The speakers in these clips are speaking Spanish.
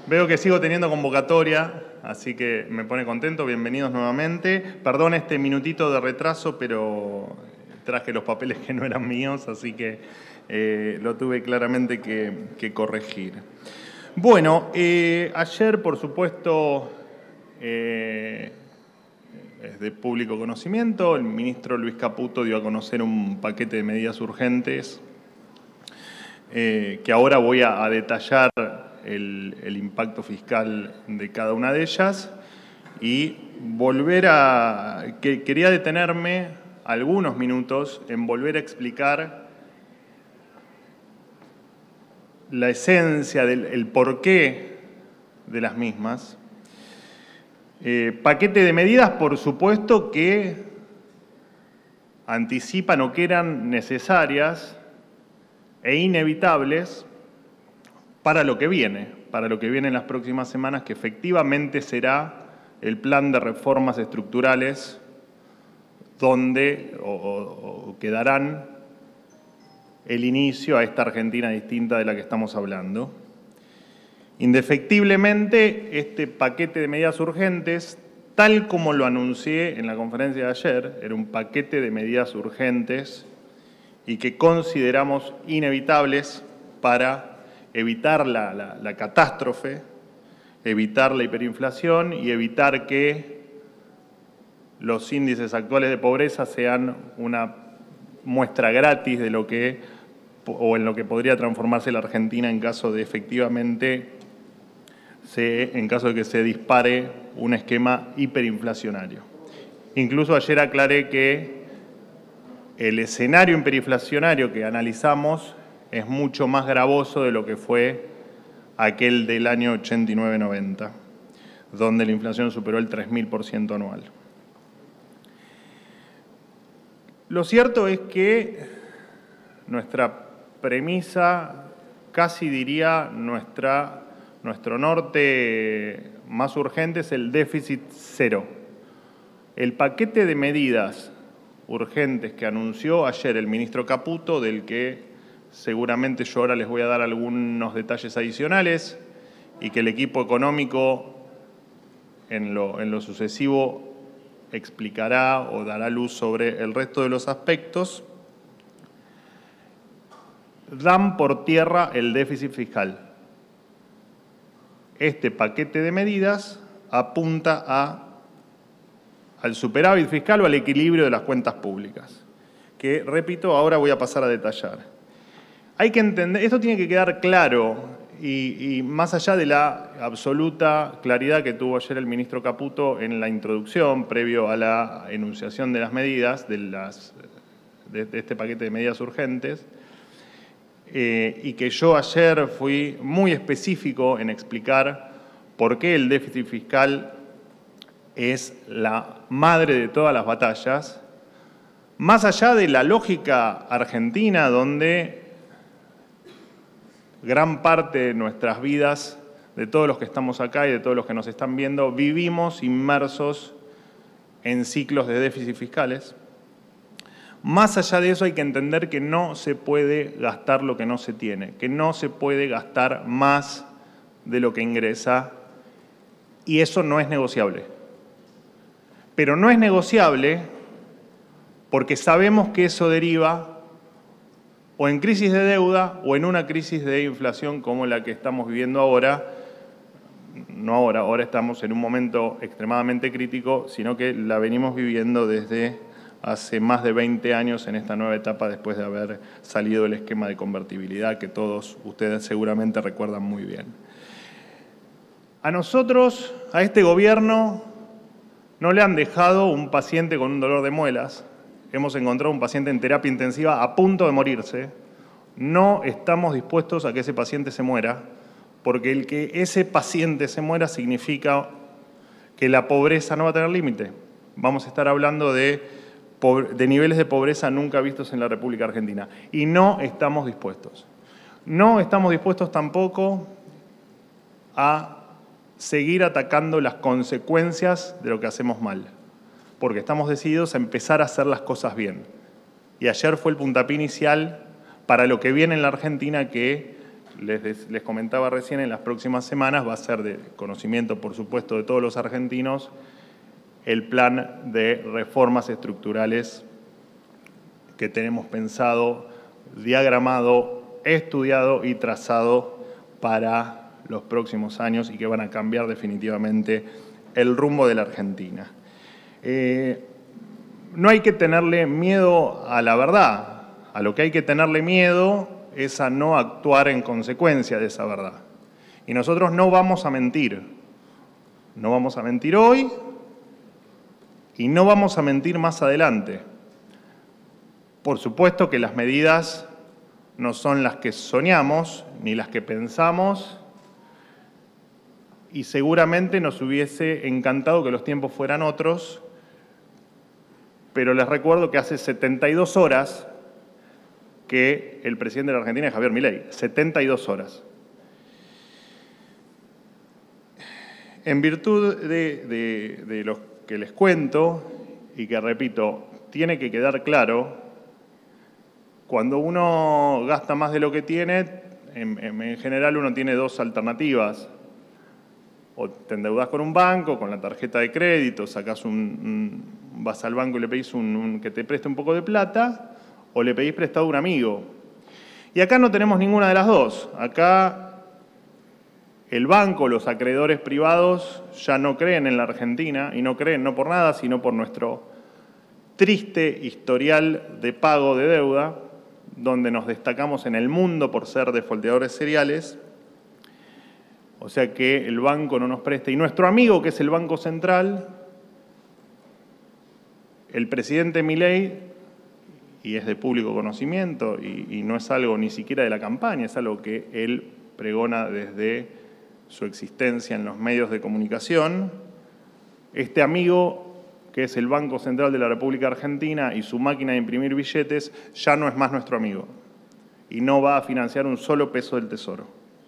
Veo que sigo teniendo convocatoria, así que me pone contento. Bienvenidos nuevamente. Perdón este minutito de retraso, pero traje los papeles que no eran míos, así que lo tuve claramente que corregir. Bueno, ayer, por supuesto, es de público conocimiento, el ministro Luis Caputo dio a conocer un paquete de medidas urgentes que ahora voy a detallar el impacto fiscal de cada una de ellas y quería detenerme algunos minutos en volver a explicar la esencia, el porqué de las mismas. Paquete de medidas, por supuesto, que anticipan o que eran necesarias e inevitables para lo que viene en las próximas semanas, que efectivamente será el plan de reformas estructurales donde que darán el inicio a esta Argentina distinta de la que estamos hablando. Indefectiblemente, este paquete de medidas urgentes, tal como lo anuncié en la conferencia de ayer, era un paquete de medidas urgentes y que consideramos inevitables para evitar la catástrofe, evitar la hiperinflación y evitar que los índices actuales de pobreza sean una muestra gratis de lo que, o en lo que podría transformarse la Argentina en caso de efectivamente, en caso de que se dispare un esquema hiperinflacionario. Incluso ayer aclaré que el escenario hiperinflacionario que analizamos es mucho más gravoso de lo que fue aquel del año 89-90, donde la inflación superó el 3.000% anual. Lo cierto es que nuestra premisa, casi diría nuestro norte más urgente, es el déficit cero. El paquete de medidas urgentes que anunció ayer el ministro Caputo, del que seguramente yo ahora les voy a dar algunos detalles adicionales y que el equipo económico en lo sucesivo explicará o dará luz sobre el resto de los aspectos, dan por tierra el déficit fiscal. Este paquete de medidas apunta al superávit fiscal o al equilibrio de las cuentas públicas, que, repito, ahora voy a pasar a detallar. Hay que entender, esto tiene que quedar claro y más allá de la absoluta claridad que tuvo ayer el ministro Caputo en la introducción, previo a la enunciación de las medidas, de este paquete de medidas urgentes, y que yo ayer fui muy específico en explicar por qué el déficit fiscal es la madre de todas las batallas, más allá de la lógica argentina donde gran parte de nuestras vidas, de todos los que estamos acá y de todos los que nos están viendo, vivimos inmersos en ciclos de déficit fiscales. Más allá de eso hay que entender que no se puede gastar lo que no se tiene, que no se puede gastar más de lo que ingresa y eso no es negociable. Pero no es negociable porque sabemos que eso deriva o en crisis de deuda o en una crisis de inflación como la que estamos viviendo ahora. No ahora estamos en un momento extremadamente crítico, sino que la venimos viviendo desde hace más de 20 años en esta nueva etapa después de haber salido el esquema de convertibilidad que todos ustedes seguramente recuerdan muy bien. A nosotros, a este gobierno, no le han dejado un paciente con un dolor de muelas. Hemos encontrado un paciente en terapia intensiva a punto de morirse. No estamos dispuestos a que ese paciente se muera, porque el que ese paciente se muera significa que la pobreza no va a tener límite. Vamos a estar hablando de niveles de pobreza nunca vistos en la República Argentina. Y no estamos dispuestos. No estamos dispuestos tampoco a seguir atacando las consecuencias de lo que hacemos mal, porque estamos decididos a empezar a hacer las cosas bien. Y ayer fue el puntapié inicial para lo que viene en la Argentina, que les comentaba recién, en las próximas semanas va a ser de conocimiento, por supuesto, de todos los argentinos, el plan de reformas estructurales que tenemos pensado, diagramado, estudiado y trazado para los próximos años y que van a cambiar definitivamente el rumbo de la Argentina. No hay que tenerle miedo a la verdad. A lo que hay que tenerle miedo es a no actuar en consecuencia de esa verdad. Y nosotros no vamos a mentir. No vamos a mentir hoy y no vamos a mentir más adelante. Por supuesto que las medidas no son las que soñamos ni las que pensamos y seguramente nos hubiese encantado que los tiempos fueran otros, pero les recuerdo que hace 72 horas que el presidente de la Argentina es Javier Milei, 72 horas. En virtud de lo que les cuento, y que repito, tiene que quedar claro, cuando uno gasta más de lo que tiene, en general uno tiene dos alternativas. O te endeudás con un banco, con la tarjeta de crédito, vas al banco y le pedís que te preste un poco de plata, o le pedís prestado a un amigo. Y acá no tenemos ninguna de las dos. Acá el banco, los acreedores privados ya no creen en la Argentina, y no creen no por nada, sino por nuestro triste historial de pago de deuda, donde nos destacamos en el mundo por ser defolteadores seriales. O sea que el banco no nos presta. Y nuestro amigo, que es el Banco Central, el presidente Milei, y es de público conocimiento, y no es algo ni siquiera de la campaña, es algo que él pregona desde su existencia en los medios de comunicación. Este amigo, que es el Banco Central de la República Argentina y su máquina de imprimir billetes, ya no es más nuestro amigo y no va a financiar un solo peso del Tesoro.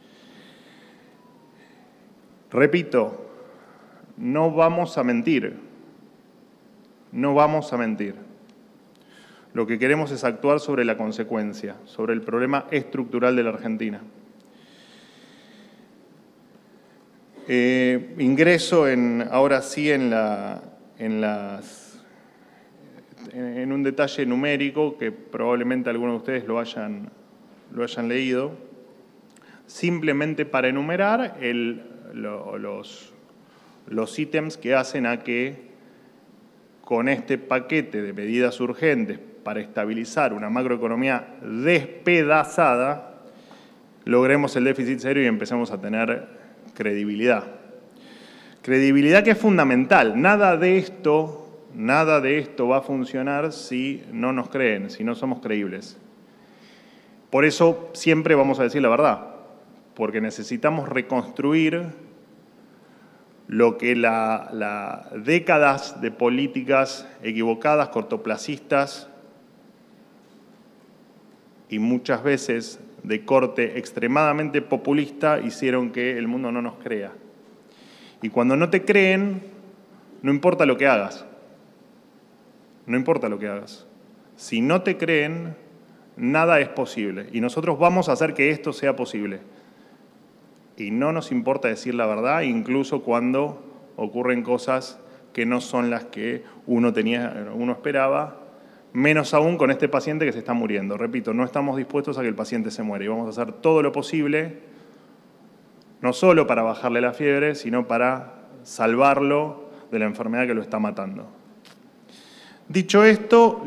Repito, no vamos a mentir, no vamos a mentir. Lo que queremos es actuar sobre la consecuencia, sobre el problema estructural de la Argentina. Ingreso ahora sí en un detalle numérico que probablemente algunos de ustedes lo hayan leído, simplemente para enumerar los ítems que hacen a que con este paquete de medidas urgentes para estabilizar una macroeconomía despedazada, logremos el déficit cero y empecemos a tener credibilidad. Credibilidad que es fundamental. Nada de esto va a funcionar si no nos creen, si no somos creíbles. Por eso siempre vamos a decir la verdad, porque necesitamos reconstruir lo que las décadas de políticas equivocadas, cortoplacistas y muchas veces de corte extremadamente populista hicieron que el mundo no nos crea. Y cuando no te creen, no importa lo que hagas. No importa lo que hagas. Si no te creen, nada es posible. Y nosotros vamos a hacer que esto sea posible. Y no nos importa decir la verdad, incluso cuando ocurren cosas que no son las que uno esperaba, menos aún con este paciente que se está muriendo. Repito, no estamos dispuestos a que el paciente se muera y vamos a hacer todo lo posible, no solo para bajarle la fiebre, sino para salvarlo de la enfermedad que lo está matando. Dicho esto,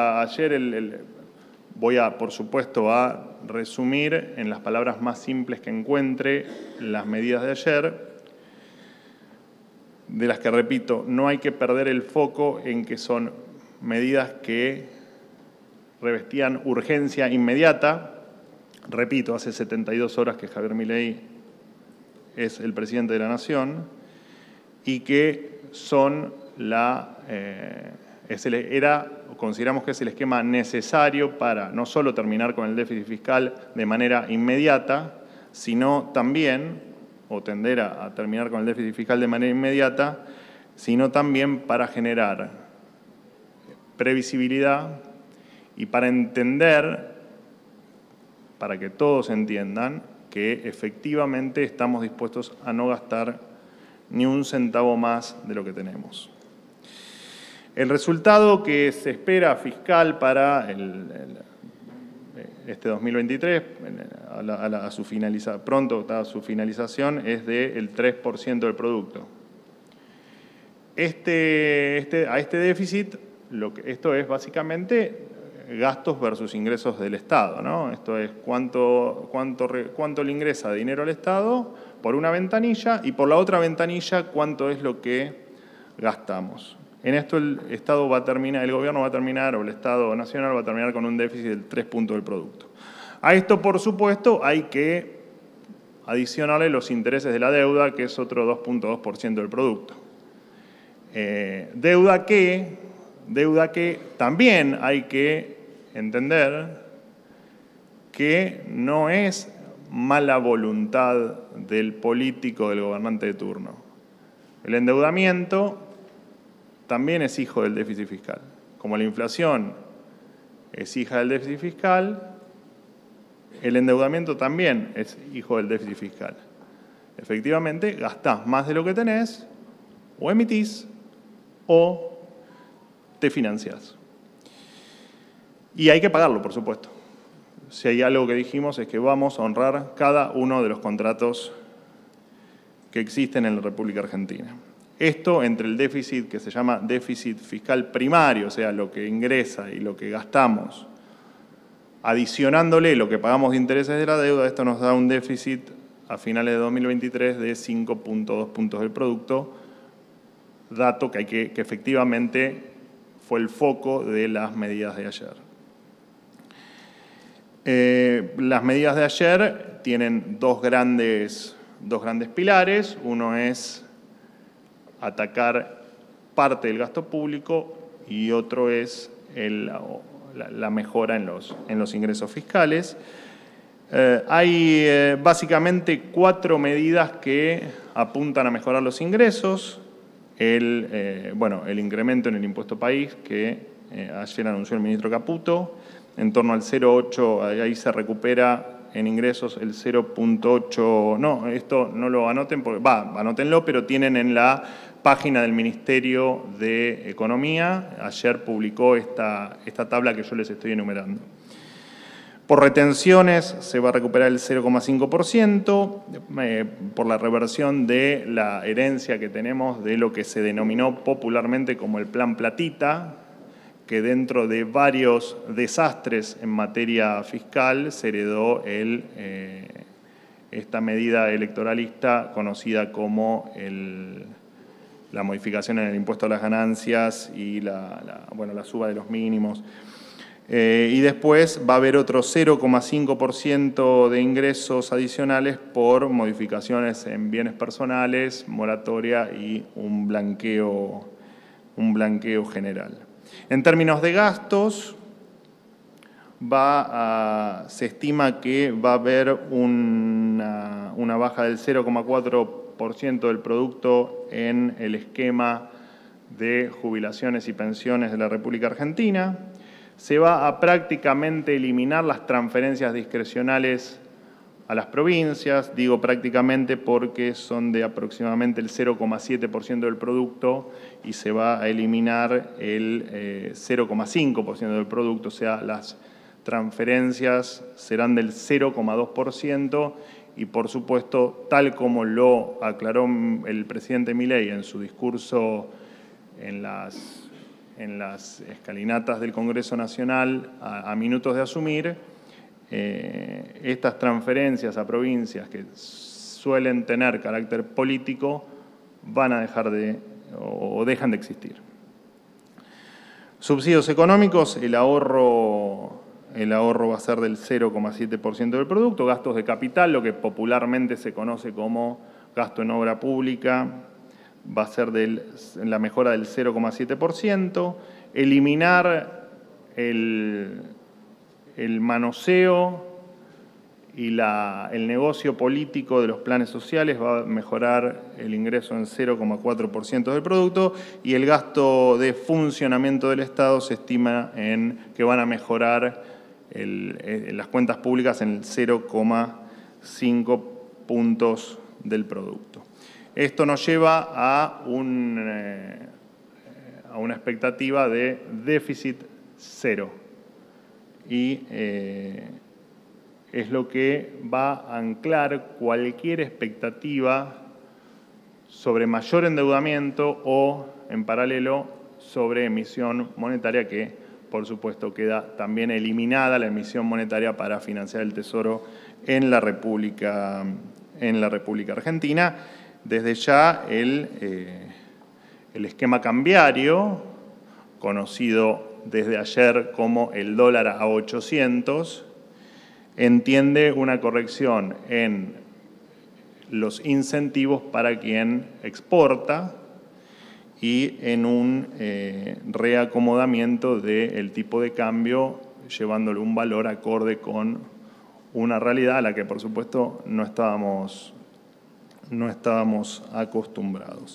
voy por supuesto, a resumir en las palabras más simples que encuentre las medidas de ayer, de las que, repito, no hay que perder el foco en que son medidas que revestían urgencia inmediata. Repito, hace 72 horas que Javier Milei es el presidente de la Nación y que son consideramos que es el esquema necesario para no solo terminar con el déficit fiscal de manera inmediata, sino también, o tender a terminar con el déficit fiscal de manera inmediata, sino también para generar previsibilidad y para entender, para que todos entiendan, que efectivamente estamos dispuestos a no gastar ni un centavo más de lo que tenemos. El resultado que se espera fiscal para este 2023, pronto a su finalización, es del 3% del producto. A este déficit, esto es básicamente gastos versus ingresos del Estado, ¿no? Esto es cuánto le ingresa de dinero al Estado por una ventanilla y por la otra ventanilla cuánto es lo que gastamos. En esto el Estado va a terminar, el gobierno va a terminar, o el Estado nacional va a terminar con un déficit del 3 puntos del producto. A esto, por supuesto, hay que adicionarle los intereses de la deuda, que es otro 2.2% del producto. Deuda que también hay que entender que no es mala voluntad del político, del gobernante de turno. El endeudamiento también es hijo del déficit fiscal. Como la inflación es hija del déficit fiscal, el endeudamiento también es hijo del déficit fiscal. Efectivamente, gastás más de lo que tenés, o emitís, o te financiás. Y hay que pagarlo, por supuesto. Si hay algo que dijimos es que vamos a honrar cada uno de los contratos que existen en la República Argentina. Esto entre el déficit que se llama déficit fiscal primario, o sea, lo que ingresa y lo que gastamos, adicionándole lo que pagamos de intereses de la deuda, esto nos da un déficit a finales de 2023 de 5.2 puntos del producto, dato que efectivamente fue el foco de las medidas de ayer. Las medidas de ayer tienen dos grandes pilares. Uno es atacar parte del gasto público y otro es la mejora en los ingresos fiscales. Hay básicamente 4 medidas que apuntan a mejorar los ingresos. El incremento en el impuesto país que ayer anunció el ministro Caputo, en torno al 0,8, ahí se recupera en ingresos el 0,8, no, esto no lo anoten, anótenlo, pero tienen en la página del Ministerio de Economía, ayer publicó esta tabla que yo les estoy enumerando. Por retenciones se va a recuperar el 0,5% por la reversión de la herencia que tenemos de lo que se denominó popularmente como el Plan Platita, que dentro de varios desastres en materia fiscal se heredó esta medida electoralista conocida como la modificación en el impuesto a las ganancias y la suba de los mínimos. Y después va a haber otro 0,5% de ingresos adicionales por modificaciones en bienes personales, moratoria y un blanqueo general. En términos de gastos, se estima que va a haber una baja del 0,4% del producto en el esquema de jubilaciones y pensiones de la República Argentina. Se va a prácticamente eliminar las transferencias discrecionales a las provincias. Digo prácticamente porque son de aproximadamente el 0,7% del producto y se va a eliminar el 0,5% del producto, o sea, las transferencias serán del 0,2% y, por supuesto, tal como lo aclaró el presidente Milei en su discurso en las escalinatas del Congreso Nacional a minutos de asumir, estas transferencias a provincias que suelen tener carácter político van a dejar o dejan de existir. Subsidios económicos, el ahorro va a ser del 0,7% del producto. Gastos de capital, lo que popularmente se conoce como gasto en obra pública, va a ser la mejora del 0,7%. Eliminar el manoseo y el negocio político de los planes sociales va a mejorar el ingreso en 0,4% del producto y el gasto de funcionamiento del Estado se estima que van a mejorar las cuentas públicas en el 0,5%. 5 puntos del producto. Esto nos lleva a una expectativa de déficit cero y es lo que va a anclar cualquier expectativa sobre mayor endeudamiento o, en paralelo, sobre emisión monetaria, que por supuesto queda también eliminada la emisión monetaria para financiar el Tesoro en la República Argentina. Desde ya el esquema cambiario, conocido desde ayer como el dólar a 800, entiende una corrección en los incentivos para quien exporta y en un reacomodamiento del tipo de cambio, llevándole un valor acorde con una realidad a la que, por supuesto, no estábamos acostumbrados.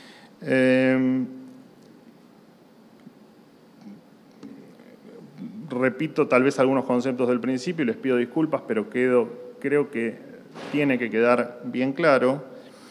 Repito tal vez algunos conceptos del principio y les pido disculpas, pero creo que tiene que quedar bien claro.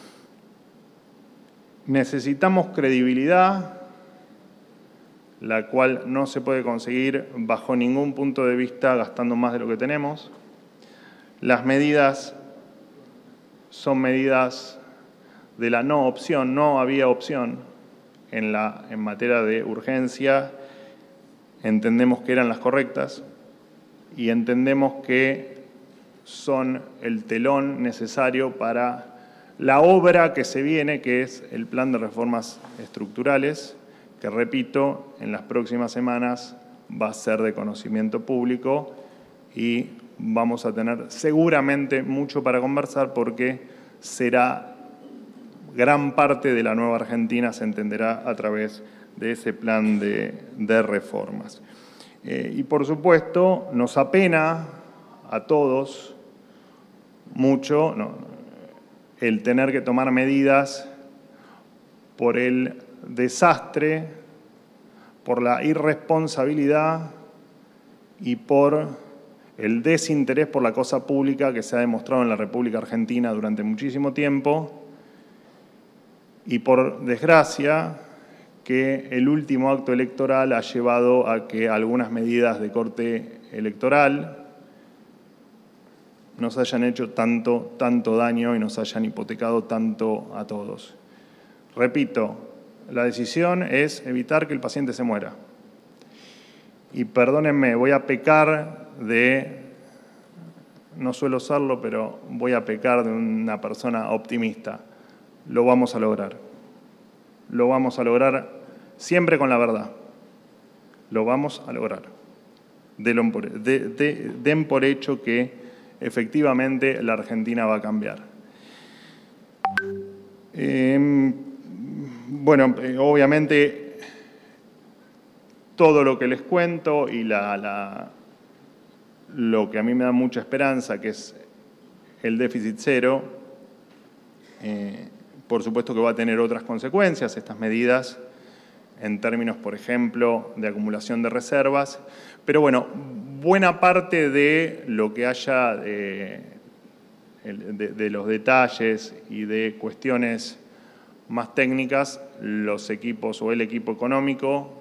Necesitamos credibilidad, la cual no se puede conseguir bajo ningún punto de vista gastando más de lo que tenemos. Las medidas son medidas de la no opción, no había opción en materia de urgencia. Entendemos que eran las correctas y entendemos que son el telón necesario para la obra que se viene, que es el plan de reformas estructurales, que, repito, en las próximas semanas va a ser de conocimiento público y vamos a tener seguramente mucho para conversar porque será gran parte de la nueva Argentina, se entenderá a través de ese plan de reformas. Y por supuesto nos apena a todos mucho el tener que tomar medidas por el desastre, por la irresponsabilidad y por el desinterés por la cosa pública que se ha demostrado en la República Argentina durante muchísimo tiempo y, por desgracia, que el último acto electoral ha llevado a que algunas medidas de corte electoral nos hayan hecho tanto daño y nos hayan hipotecado tanto a todos. Repito, la decisión es evitar que el paciente se muera. Y perdónenme, voy a pecar no suelo serlo, pero voy a pecar de una persona optimista. Lo vamos a lograr. Lo vamos a lograr siempre con la verdad. Lo vamos a lograr. Den por hecho que efectivamente la Argentina va a cambiar. Bueno, obviamente todo lo que les cuento y lo que a mí me da mucha esperanza, que es el déficit cero, por supuesto que va a tener otras consecuencias, estas medidas, en términos, por ejemplo, de acumulación de reservas. Pero bueno, buena parte de lo que haya de los detalles y de cuestiones más técnicas, los equipos o el equipo económico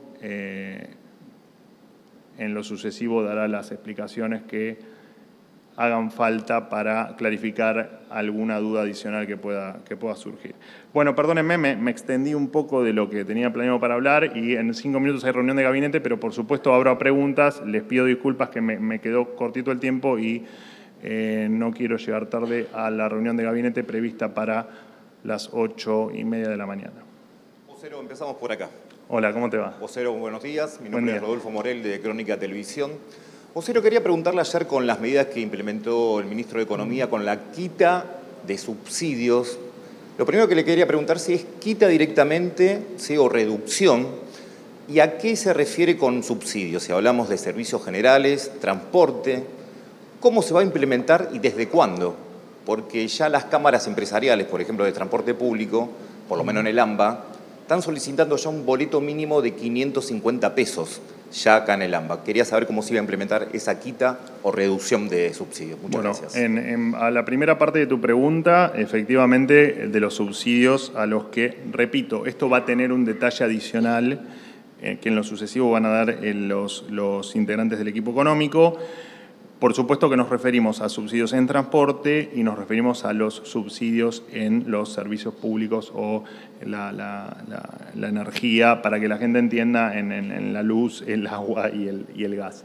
en lo sucesivo dará las explicaciones que hagan falta para clarificar alguna duda adicional que pueda surgir. Bueno, perdónenme, me extendí un poco de lo que tenía planeado para hablar y en 5 minutos hay reunión de gabinete, pero por supuesto abro a preguntas. Les pido disculpas que me quedó cortito el tiempo y no quiero llegar tarde a la reunión de gabinete prevista para las 8:30 de la mañana. Vocero, empezamos por acá. Hola, ¿cómo te va? Vocero, buenos días. Mi nombre es Rodolfo Morel, de Crónica Televisión. Vocero, quería preguntarle ayer con las medidas que implementó el ministro de Economía con la quita de subsidios. Lo primero que le quería preguntar si es quita directamente, ¿sí? O reducción, y a qué se refiere con subsidios. Si hablamos de servicios generales, transporte, ¿cómo se va a implementar y desde cuándo? Porque ya las cámaras empresariales, por ejemplo, de transporte público, por lo menos en el AMBA, están solicitando ya un boleto mínimo de 550 pesos. ya acá en el AMBA. Quería saber cómo se iba a implementar esa quita o reducción de subsidios. Muchas gracias. A la primera parte de tu pregunta, efectivamente, de los subsidios a los que, repito, esto va a tener un detalle adicional que en lo sucesivo van a dar los integrantes del equipo económico. Por supuesto que nos referimos a subsidios en transporte y nos referimos a los subsidios en los servicios públicos o la energía, para que la gente entienda, en la luz, el agua y el gas.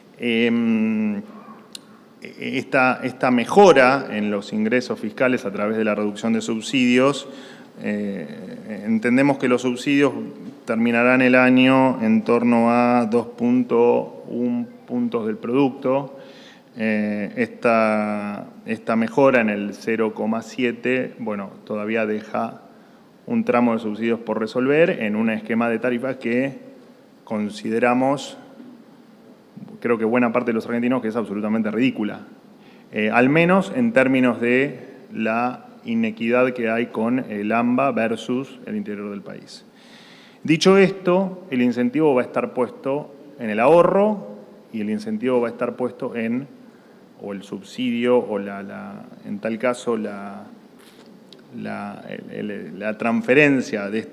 Esta mejora en los ingresos fiscales a través de la reducción de subsidios, entendemos que los subsidios terminarán el año en torno a 2.1 puntos del producto. Esta mejora en el 0,7, bueno, todavía deja un tramo de subsidios por resolver en un esquema de tarifas que consideramos, creo que buena parte de los argentinos, que es absolutamente ridícula. Al menos en términos de la inequidad que hay con el AMBA versus el interior del país. Dicho esto, el incentivo va a estar puesto en el ahorro y el incentivo va a estar puesto o el subsidio, o en tal caso la transferencia de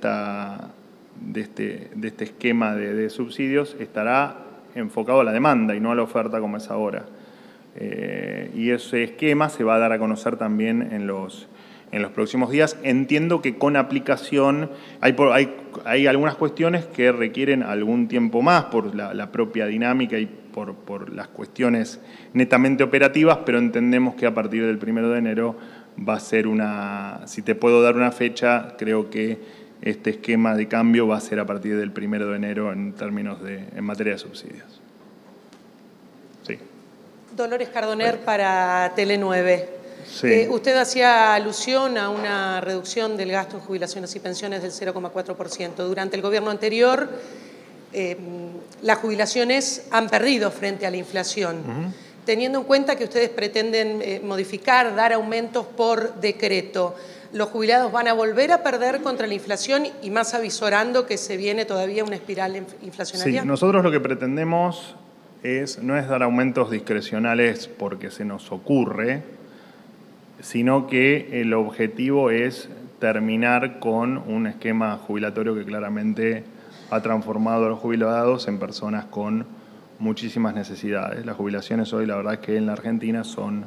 este esquema de subsidios estará enfocado a la demanda y no a la oferta como es ahora. Y ese esquema se va a dar a conocer también en los próximos días. Entiendo que con aplicación hay algunas cuestiones que requieren algún tiempo más por la propia dinámica y por las cuestiones netamente operativas, pero entendemos que a partir del 1 de enero va a ser si te puedo dar una fecha, creo que este esquema de cambio va a ser a partir del 1 de enero en materia de subsidios. Sí. Dolores Cardoner para Tele9. Sí. Usted hacía alusión a una reducción del gasto en jubilaciones y pensiones del 0,4%. Durante el gobierno anterior, las jubilaciones han perdido frente a la inflación. Teniendo en cuenta que ustedes pretenden modificar, dar aumentos por decreto, ¿los jubilados van a volver a perder contra la inflación y más avisorando que se viene todavía una espiral inflacionaria? Sí, nosotros lo que pretendemos no es dar aumentos discrecionales porque se nos ocurre, sino que el objetivo es terminar con un esquema jubilatorio que claramente ha transformado a los jubilados en personas con muchísimas necesidades. Las jubilaciones hoy, la verdad es que en la Argentina son,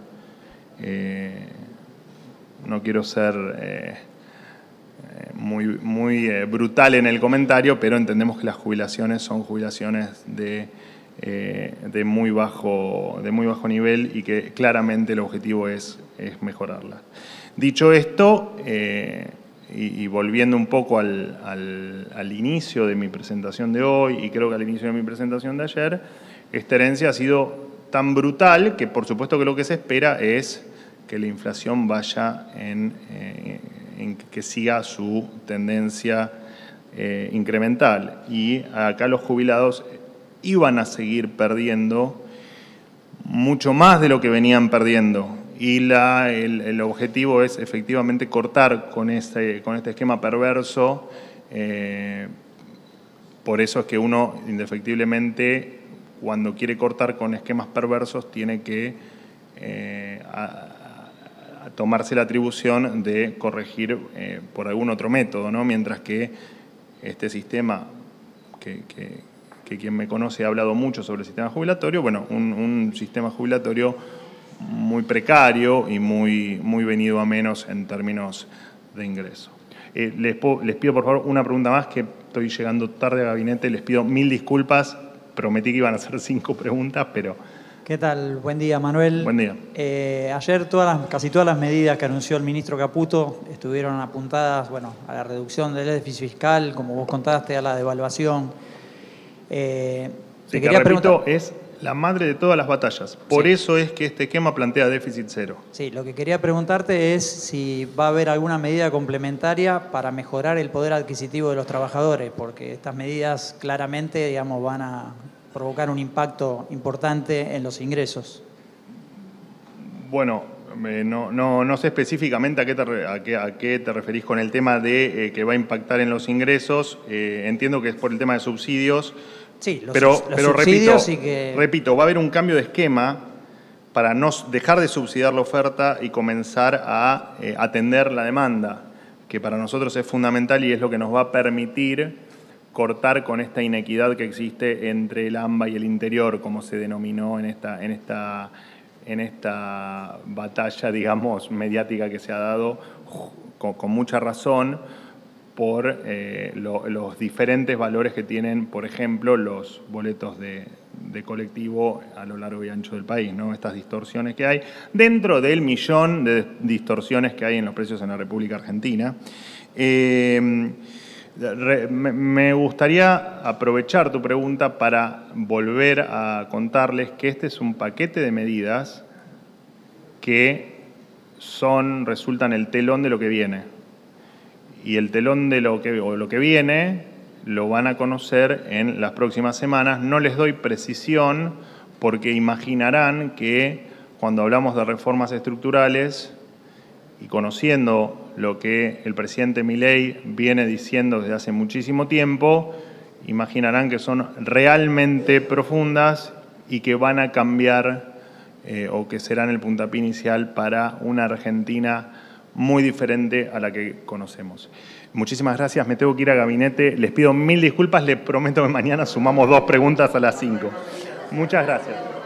no quiero ser muy brutal en el comentario, pero entendemos que las jubilaciones son jubilaciones de muy bajo nivel y que claramente el objetivo es mejorarlas. Dicho esto, y volviendo un poco al inicio de mi presentación de hoy, y creo que al inicio de mi presentación de ayer, esta herencia ha sido tan brutal que por supuesto que lo que se espera es que la inflación vaya en que siga su tendencia incremental. Y acá los jubilados iban a seguir perdiendo mucho más de lo que venían perdiendo. Y el objetivo es efectivamente cortar con este esquema perverso. Por eso es que uno, indefectiblemente, cuando quiere cortar con esquemas perversos, tiene que tomarse la atribución de corregir por algún otro método, ¿no? Mientras que este sistema, que quien me conoce ha hablado mucho sobre el sistema jubilatorio, bueno, un sistema jubilatorio muy precario y muy venido a menos en términos de ingreso. Les pido por favor una pregunta más, que estoy llegando tarde al gabinete, les pido 1000 disculpas, prometí que iban a hacer 5 preguntas, pero... ¿Qué tal? Buen día, Manuel. Buen día. Ayer casi todas las medidas que anunció el ministro Caputo estuvieron apuntadas, bueno, a la reducción del déficit fiscal, como vos contaste, a la devaluación. Sí, te repito, es la madre de todas las batallas. Por eso es que este esquema plantea déficit cero. Sí, lo que quería preguntarte es si va a haber alguna medida complementaria para mejorar el poder adquisitivo de los trabajadores, porque estas medidas claramente, digamos, van a provocar un impacto importante en los ingresos. Bueno, no sé específicamente a qué te referís con el tema de que va a impactar en los ingresos. Entiendo que es por el tema de subsidios. Sí, los pero subsidios repito, y que... repito, va a haber un cambio de esquema para no dejar de subsidiar la oferta y comenzar a atender la demanda, que para nosotros es fundamental y es lo que nos va a permitir cortar con esta inequidad que existe entre el AMBA y el interior, como se denominó en esta batalla, digamos, mediática que se ha dado con mucha razón por los diferentes valores que tienen, por ejemplo, los boletos de colectivo a lo largo y ancho del país, ¿no? Estas distorsiones que hay dentro del millón de distorsiones que hay en los precios en la República Argentina. Me gustaría aprovechar tu pregunta para volver a contarles que este es un paquete de medidas que resultan el telón de lo que viene. Y el telón de lo que viene lo van a conocer en las próximas semanas. No les doy precisión porque imaginarán que cuando hablamos de reformas estructurales y conociendo lo que el presidente Milei viene diciendo desde hace muchísimo tiempo, imaginarán que son realmente profundas y que van a cambiar o que serán el puntapié inicial para una Argentina muy diferente a la que conocemos. Muchísimas gracias, me tengo que ir a gabinete. Les pido 1000 disculpas, les prometo que mañana sumamos 2 preguntas a las 5. Muchas gracias.